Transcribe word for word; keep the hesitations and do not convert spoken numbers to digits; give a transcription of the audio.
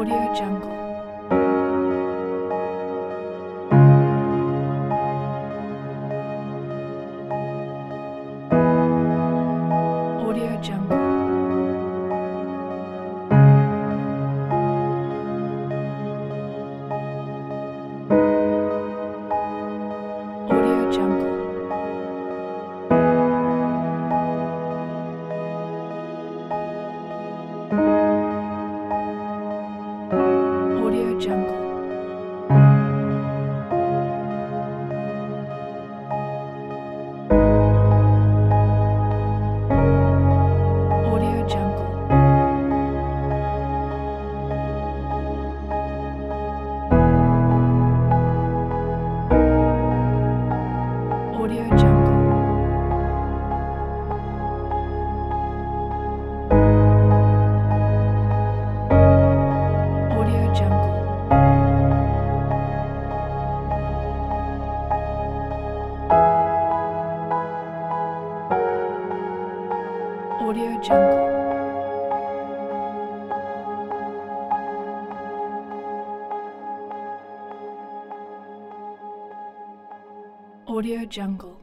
Audio Jungle. Audio Jungle. Audio Jungle. Audio Jungle. Audio Jungle. Audio Jungle. Audio Jungle. Audio Jungle. Audio Jungle.